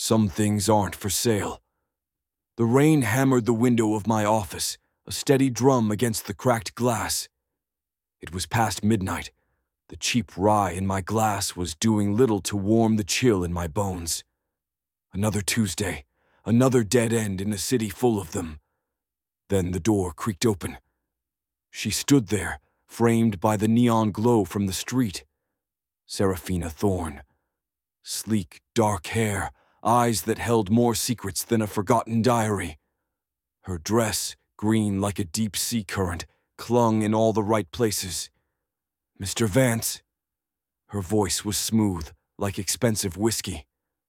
Some things aren't for sale. The rain hammered the window of my office, a steady drum against the cracked glass. It was past midnight. The cheap rye in my glass was doing little to warm the chill in my bones. Another Tuesday, another dead end in a city full of them. Then the door creaked open. She stood there, framed by the neon glow from the street. Seraphina Thorne. Sleek, dark hair, eyes that held more secrets than a forgotten diary. Her dress, green like a deep sea current, clung in all the right places. "Mr. Vance." Her voice was smooth, like expensive whiskey.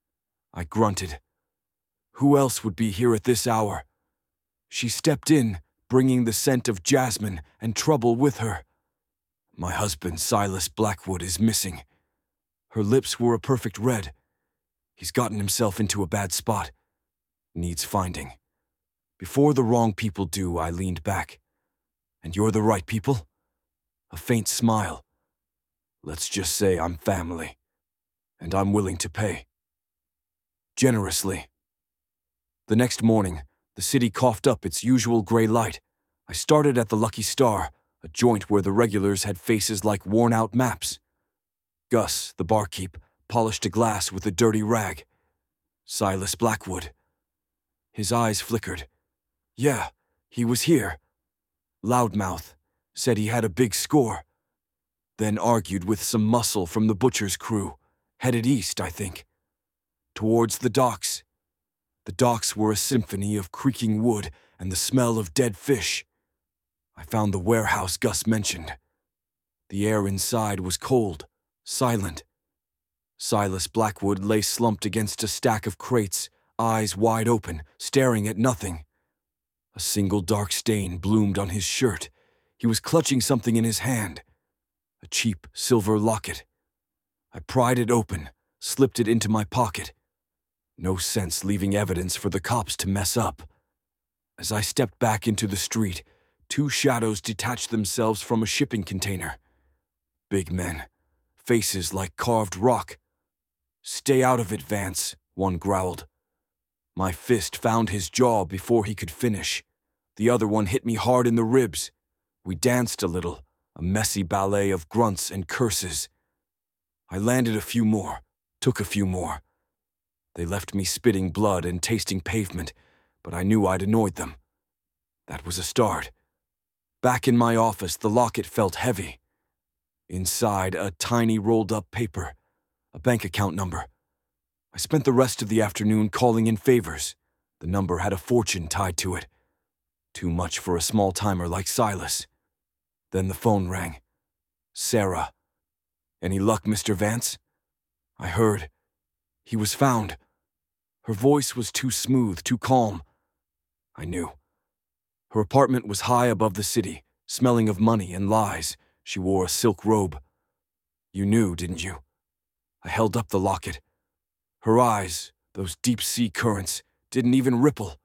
I grunted. Who else would be here at this hour? She stepped in, bringing the scent of jasmine and trouble with her. "My husband, Silas Blackwood, is missing." Her lips were a perfect red. "He's gotten himself into a bad spot. Needs finding." Before the wrong people do, I leaned back. "And you're the right people?" A faint smile. "Let's just say I'm family. And I'm willing to pay. Generously." The next morning, the city coughed up its usual gray light. I started at the Lucky Star, a joint where the regulars had faces like worn-out maps. Gus, the barkeep, polished a glass with a dirty rag. Silas Blackwood. His eyes flickered. "Yeah, he was here." Loudmouth said he had a big score. Then argued with some muscle from the butcher's crew, headed east, I think. Towards the docks. The docks were a symphony of creaking wood and the smell of dead fish. I found the warehouse Gus mentioned. The air inside was cold, silent. Silas Blackwood lay slumped against a stack of crates, eyes wide open, staring at nothing. A single dark stain bloomed on his shirt. He was clutching something in his hand. A cheap silver locket. I pried it open, slipped it into my pocket. No sense leaving evidence for the cops to mess up. As I stepped back into the street, two shadows detached themselves from a shipping container. Big men, faces like carved rock. "Stay out of it, Vance," one growled. My fist found his jaw before he could finish. The other one hit me hard in the ribs. We danced a little, a messy ballet of grunts and curses. I landed a few more, took a few more. They left me spitting blood and tasting pavement, but I knew I'd annoyed them. That was a start. Back in my office, the locket felt heavy. Inside, a tiny rolled-up paper, a bank account number. I spent the rest of the afternoon calling in favors. The number had a fortune tied to it. Too much for a small-timer like Silas. Then the phone rang. Sarah. "Any luck, Mr. Vance?" I heard. He was found. Her voice was too smooth, too calm. I knew. Her apartment was high above the city, smelling of money and lies. She wore a silk robe. "You knew, didn't you?" I held up the locket. Her eyes, those deep-sea currents, didn't even ripple.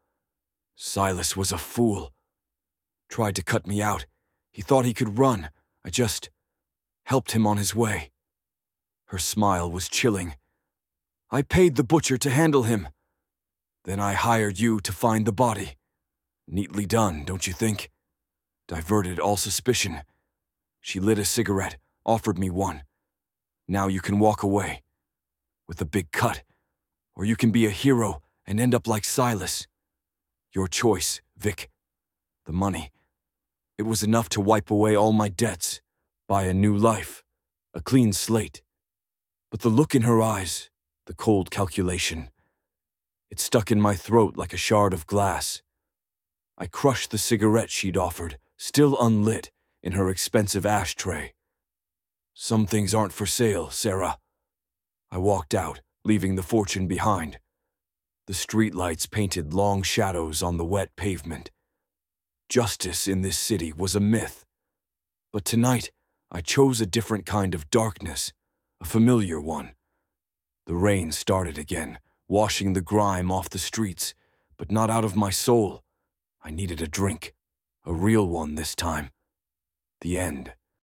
Silas was a fool. Tried to cut me out. He thought he could run. I just helped him on his way. Her smile was chilling. "I paid the butcher to handle him. Then I hired you to find the body. Neatly done, don't you think? Diverted all suspicion." She lit a cigarette, offered me one. "Now you can walk away. With a big cut. Or you can be a hero and end up like Silas. Your choice, Vic. The money. It was enough to wipe away all my debts, buy a new life, a clean slate. But the look in her eyes, the cold calculation, it stuck in my throat like a shard of glass. I crushed the cigarette she'd offered, still unlit, in her expensive ashtray. "Some things aren't for sale, Sarah." I walked out, leaving the fortune behind. The streetlights painted long shadows on the wet pavement. Justice in this city was a myth. But tonight, I chose a different kind of darkness, a familiar one. The rain started again, washing the grime off the streets, but not out of my soul. I needed a drink, a real one this time. The end.